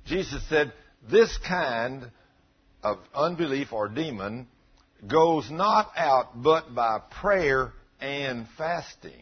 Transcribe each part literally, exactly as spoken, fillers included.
Jesus said, this kind of unbelief or demon goes not out but by prayer and fasting.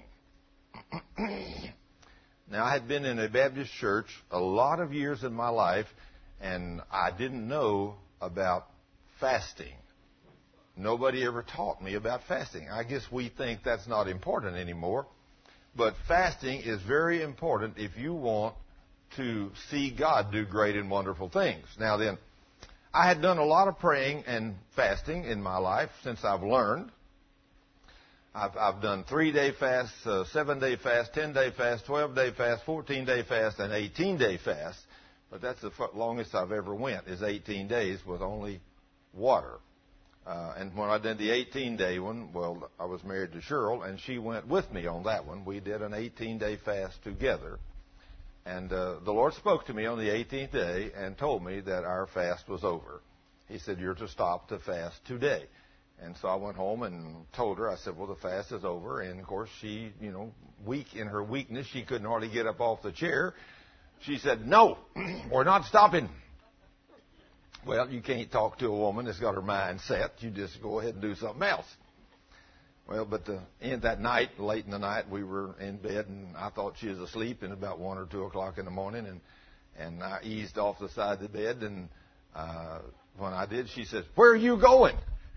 Now, I had been in a Baptist church a lot of years in my life, and I didn't know about fasting. Nobody ever taught me about fasting. I guess we think that's not important anymore. But fasting is very important if you want to see God do great and wonderful things. Now then, I had done a lot of praying and fasting in my life since I've learned. I've, I've done three-day fasts, uh, seven-day fast, ten-day fast, twelve-day fast, fourteen-day fast, and eighteen-day fast. But that's the longest I've ever went, is eighteen days with only water. Uh, and when I did the eighteen-day one, well, I was married to Cheryl, and she went with me on that one. We did an eighteen-day fast together. And uh, the Lord spoke to me on the eighteenth day and told me that our fast was over. He said, you're to stop the fast today. And so I went home and told her, I said, well, the fast is over. And, of course, she, you know, weak in her weakness, she couldn't hardly get up off the chair. She said, no, we're not stopping. Well, you can't talk to a woman that's got her mind set. You just go ahead and do something else. Well, but the end that night, late in the night, we were in bed, and I thought she was asleep, and about one or two o'clock in the morning, and and I eased off the side of the bed, and uh, when I did, she said, where are you going?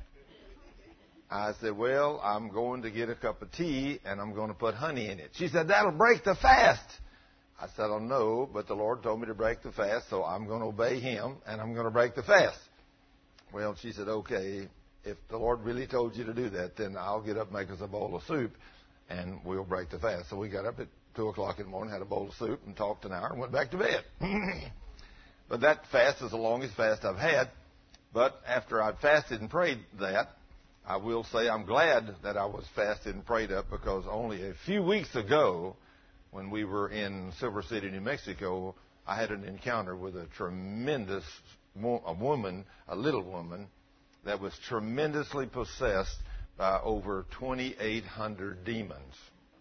I said, well, I'm going to get a cup of tea, and I'm going to put honey in it. She said, that'll break the fast. I said, oh, no, but the Lord told me to break the fast, so I'm going to obey Him, and I'm going to break the fast. Well, she said, okay, if the Lord really told you to do that, then I'll get up and make us a bowl of soup, and we'll break the fast. So we got up at two o'clock in the morning, had a bowl of soup, and talked an hour, and went back to bed. But that fast is the longest fast I've had. But after I'd fasted and prayed that, I will say I'm glad that I was fasted and prayed up, because only a few weeks ago, when we were in Silver City, New Mexico, I had an encounter with a tremendous mo- a woman, a little woman, that was tremendously possessed by over twenty-eight hundred demons.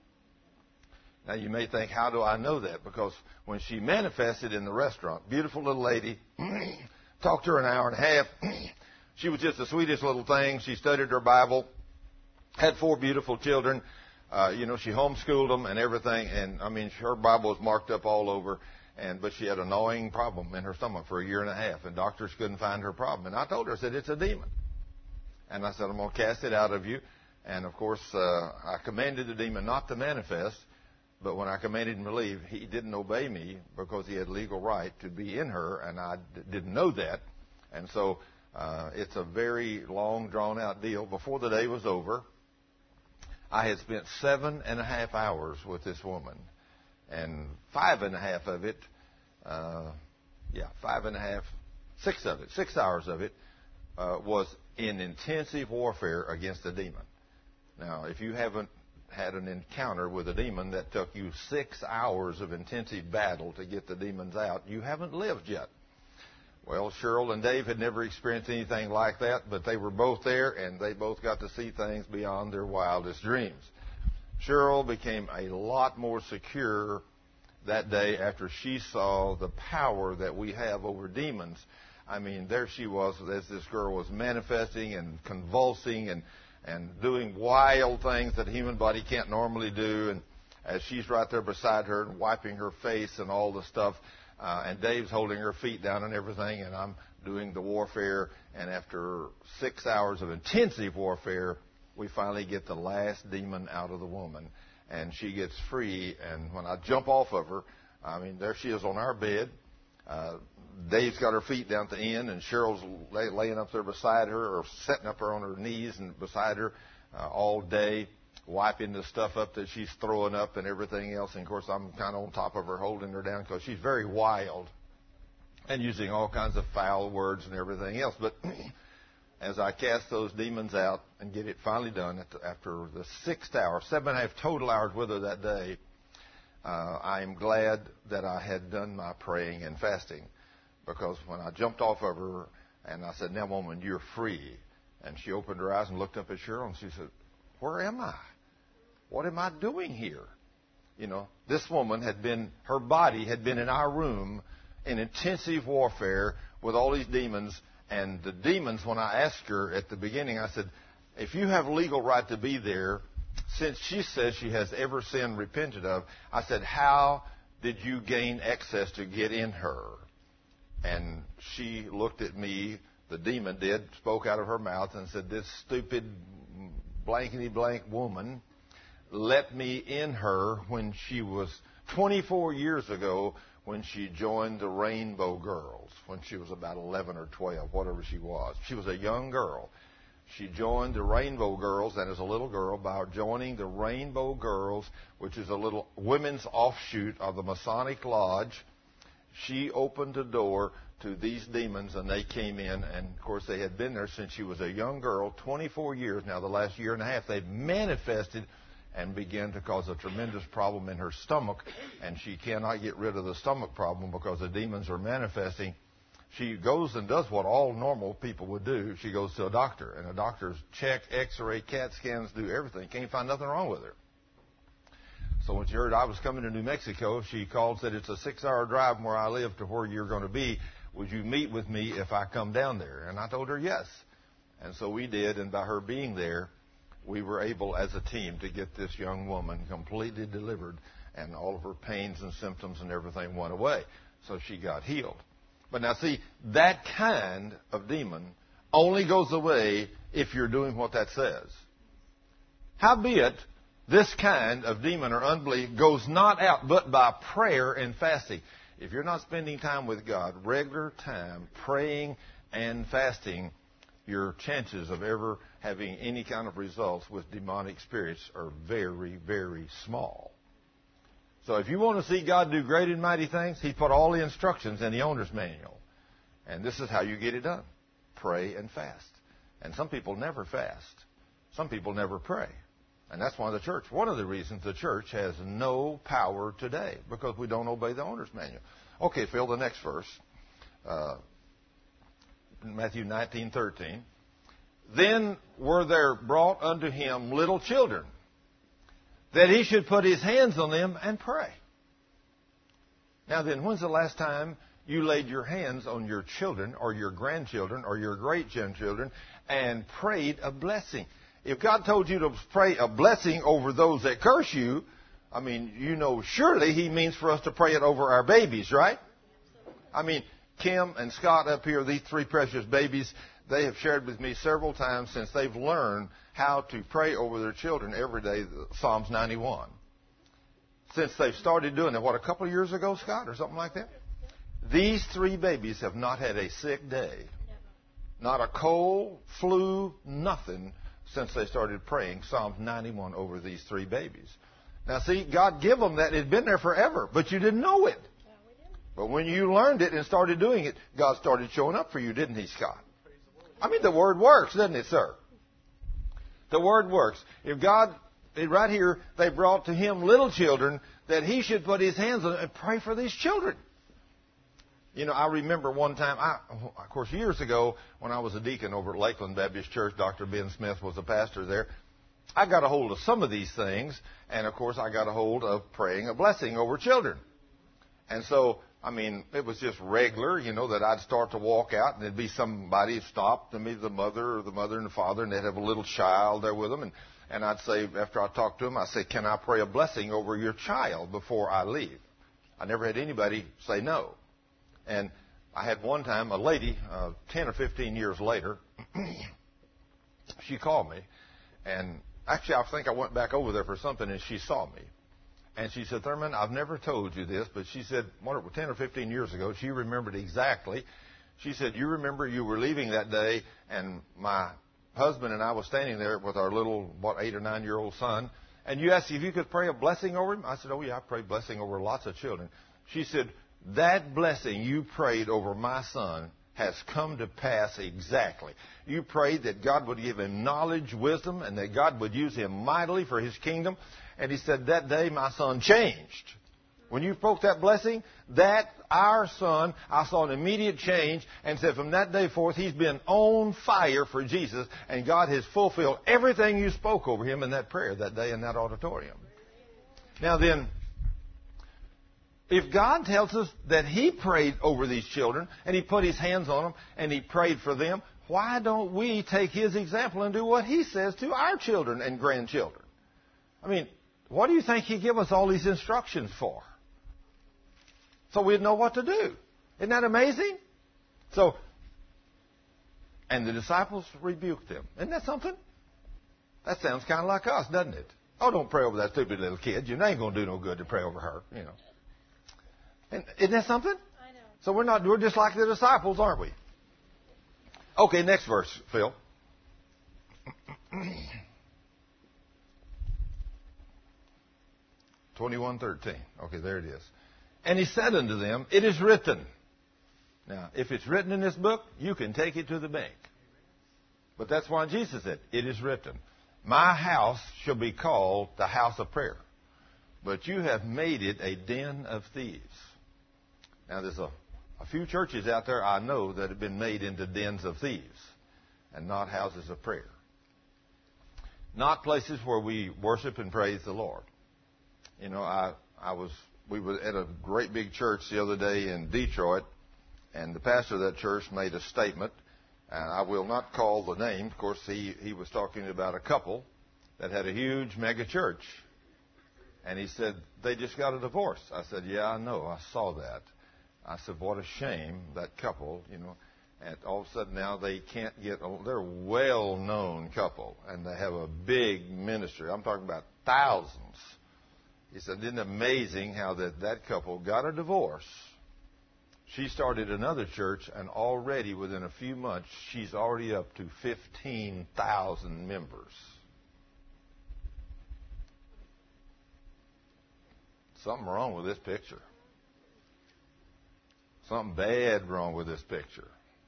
Now, you may think, how do I know that? Because when she manifested in the restaurant, beautiful little lady, talked to her an hour and a half. She was just the sweetest little thing. She studied her Bible, had four beautiful children. Uh, you know, she homeschooled them and everything. And, I mean, her Bible was marked up all over. And But she had a gnawing problem in her stomach for a year and a half. And doctors couldn't find her problem. And I told her, I said, it's a demon. And I said, I'm going to cast it out of you. And, of course, uh, I commanded the demon not to manifest. But when I commanded him to leave, he didn't obey me because he had legal right to be in her. And I d- didn't know that. And so uh, it's a very long, drawn-out deal. Before the day was over, I had spent seven and a half hours with this woman. And five and a half of it, uh, yeah, five and a half, six of it, six hours of it uh, was in intensive warfare against a demon. Now, if you haven't had an encounter with a demon that took you six hours of intensive battle to get the demons out, you haven't lived yet. Well, Cheryl and Dave had never experienced anything like that, but they were both there, and they both got to see things beyond their wildest dreams. Cheryl became a lot more secure that day after she saw the power that we have over demons. I mean, there she was as this girl was manifesting and convulsing and, and doing wild things that a human body can't normally do. And as she's right there beside her and wiping her face and all the stuff, Uh, and Dave's holding her feet down and everything, and I'm doing the warfare. And after six hours of intensive warfare, we finally get the last demon out of the woman, and she gets free. And when I jump off of her, I mean, there she is on our bed. Uh, Dave's got her feet down at the end, and Cheryl's lay, laying up there beside her, or setting up her on her knees and beside her uh, all day, wiping the stuff up that she's throwing up and everything else. And, of course, I'm kind of on top of her, holding her down, because she's very wild and using all kinds of foul words and everything else. But as I cast those demons out and get it finally done at the, after the sixth hour, seven and a half total hours with her that day, uh, I am glad that I had done my praying and fasting, because when I jumped off of her and I said, now, woman, you're free, and she opened her eyes and looked up at Cheryl, and she said, where am I? What am I doing here? You know, this woman had been, her body had been in our room in intensive warfare with all these demons. And the demons, when I asked her at the beginning, I said, if you have legal right to be there, since she says she has every sin repented of, I said, how did you gain access to get in her? And she looked at me, the demon did, spoke out of her mouth and said, this stupid blankety blank woman let me in her when she was twenty-four years ago when she joined the Rainbow Girls, when she was about eleven or twelve, whatever she was. She was a young girl. She joined the Rainbow Girls, and as a little girl, by joining the Rainbow Girls, which is a little women's offshoot of the Masonic Lodge, she opened the door to these demons, and they came in, and of course they had been there since she was a young girl, twenty-four years now, the last year and a half. They've manifested and began to cause a tremendous problem in her stomach, and she cannot get rid of the stomach problem because the demons are manifesting. She goes and does what all normal people would do. She goes to a doctor, and the doctors check, x-ray, CAT scans, do everything. Can't find nothing wrong with her. So when she heard I was coming to New Mexico, she called, said, it's a six-hour drive from where I live to where you're going to be. Would you meet with me if I come down there? And I told her yes. And so we did, and by her being there, we were able as a team to get this young woman completely delivered, and all of her pains and symptoms and everything went away. So she got healed. But now see, that kind of demon only goes away if you're doing what that says. Howbeit, this kind of demon or unbelief goes not out but by prayer and fasting. If you're not spending time with God, regular time, praying and fasting, your chances of ever having any kind of results with demonic spirits are very, very small. So if you want to see God do great and mighty things, He put all the instructions in the owner's manual. And this is how you get it done. Pray and fast. And some people never fast. Some people never pray. And that's why the church, one of the reasons the church has no power today, because we don't obey the owner's manual. Okay, Phil, the next verse. Uh, Matthew nineteen thirteen. Then were there brought unto him little children, that he should put his hands on them and pray. Now then, when's the last time you laid your hands on your children or your grandchildren or your great-grandchildren and prayed a blessing? If God told you to pray a blessing over those that curse you, I mean, you know, surely He means for us to pray it over our babies, right? I mean, Kim and Scott up here, these three precious babies, they have shared with me several times since they've learned how to pray over their children every day, Psalms ninety-one. Since they've started doing it, what, a couple of years ago, Scott, or something like that? These three babies have not had a sick day. Not a cold, flu, nothing, since they started praying Psalms ninety-one over these three babies. Now, see, God gave them that. It had been there forever, but you didn't know it. But when you learned it and started doing it, God started showing up for you, didn't He, Scott? I mean, the Word works, doesn't it, sir? The Word works. If God, right here, they brought to Him little children, that He should put His hands on them and pray for these children. You know, I remember one time, I, of course, years ago, when I was a deacon over at Lakeland Baptist Church, Doctor Ben Smith was a pastor there. I got a hold of some of these things, and of course, I got a hold of praying a blessing over children. And so, I mean, it was just regular, you know, that I'd start to walk out, and there'd be somebody stop, to me, the mother or the mother and the father, and they'd have a little child there with them, and, and I'd say, after I talked to them, I'd say, can I pray a blessing over your child before I leave? I never had anybody say no. And I had one time a lady, uh, ten or fifteen years later, she called me. And actually, I think I went back over there for something, and she saw me. And she said, Thurman, I've never told you this, but she said, ten or fifteen years ago, she remembered exactly. She said, you remember you were leaving that day, and my husband and I was standing there with our little, what, eight or nine-year-old son, and you asked if you could pray a blessing over him? I said, oh, yeah, I pray blessing over lots of children. She said, that blessing you prayed over my son has come to pass exactly. You prayed that God would give him knowledge, wisdom, and that God would use him mightily for His kingdom. And he said, that day my son changed. When you spoke that blessing, that our son, I saw an immediate change, and said from that day forth, he's been on fire for Jesus, and God has fulfilled everything you spoke over him in that prayer that day in that auditorium. Now then, If God tells us that He prayed over these children and He put His hands on them and He prayed for them, why don't we take His example and do what He says to our children and grandchildren? I mean, what do you think He gave us all these instructions for? So we'd know what to do. Isn't that amazing? So, and the disciples rebuked them. Isn't that something? That sounds kind of like us, doesn't it? Oh, don't pray over that stupid little kid. You ain't going to do no good to pray over her, you know. And isn't that something? I know. So we're not, we're just like the disciples, aren't we? Okay, next verse, Phil. twenty-one thirteen. Okay, there it is. And he said unto them, it is written. Now, if it's written in this book, you can take it to the bank. But that's why Jesus said, it is written. My house shall be called the house of prayer, but you have made it a den of thieves. Now, there's a, a few churches out there I know that have been made into dens of thieves and not houses of prayer. Not places where we worship and praise the Lord. You know, I, I was, we were at a great big church the other day in Detroit, and the pastor of that church made a statement, and I will not call the name. Of course, he, he was talking about a couple that had a huge mega church. And he said, they just got a divorce. I said, yeah, I know. I saw that. I said, what a shame, that couple, you know. And all of a sudden now they can't get, they're a well-known couple, and they have a big ministry. I'm talking about thousands. He said, isn't it amazing how that, that couple got a divorce? She started another church, and already within a few months, she's already up to fifteen thousand members. Something wrong with this picture. Something bad wrong with this picture.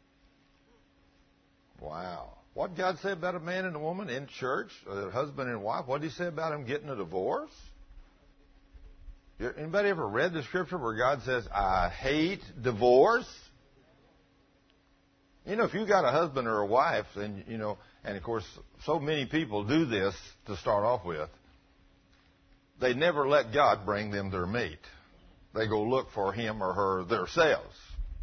Wow. What did God say about a man and a woman in church, a husband and wife? What did He say about them getting a divorce? Anybody ever read the scripture where God says, I hate divorce? You know, if you got a husband or a wife, and, you know, and of course, so many people do this to start off with, they never let God bring them their mate. They go look for him or her themselves.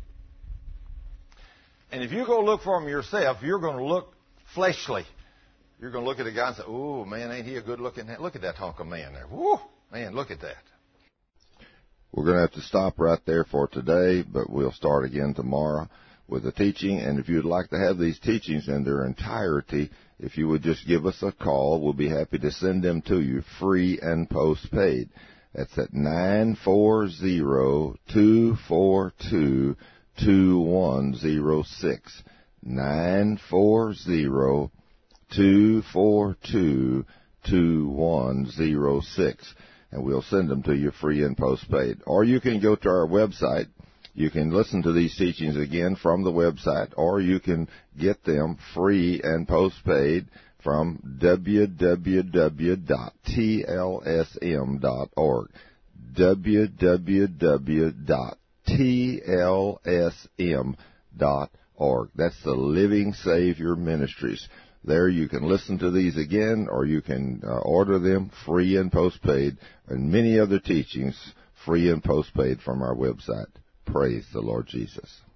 And if you go look for him yourself, you're going to look fleshly. You're going to look at a guy and say, oh, man, ain't he a good-looking man? Look at that hunk of man there. Woo, man, look at that. We're going to have to stop right there for today, but we'll start again tomorrow with the teaching. And if you'd like to have these teachings in their entirety, if you would just give us a call, we'll be happy to send them to you free and postpaid. That's at nine four zero, two four two, two one zero six. nine four zero, two four two, two one zero six. And we'll send them to you free and postpaid. Or you can go to our website. You can listen to these teachings again from the website, or you can get them free and postpaid from w w w dot t l s m dot org. w w w dot t l s m dot org. That's the Living Savior Ministries. There you can listen to these again, or you can uh, order them free and postpaid, and many other teachings free and postpaid from our website. Praise the Lord Jesus.